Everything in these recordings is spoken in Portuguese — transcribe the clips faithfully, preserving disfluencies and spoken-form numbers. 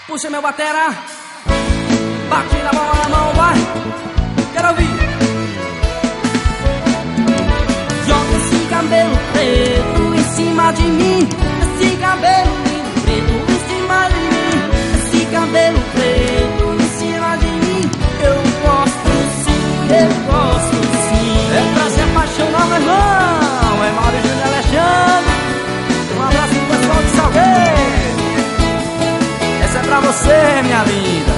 Puxa meu batera, bate na bola na mão, vai. Quero ouvir. Joga esse cabelo preto em cima de mim. Esse cabelo lindo preto em cima de mim. Esse cabelo preto em cima de mim. Eu gosto sim, eu gosto sim. É pra se apaixonar, meu irmão. É Maurício de Alexandre. Um abraço pro pessoal de Salgueiro. Essa é pra você, minha linda.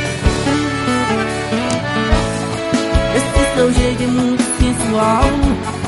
Esse seu jeito é muito sensual.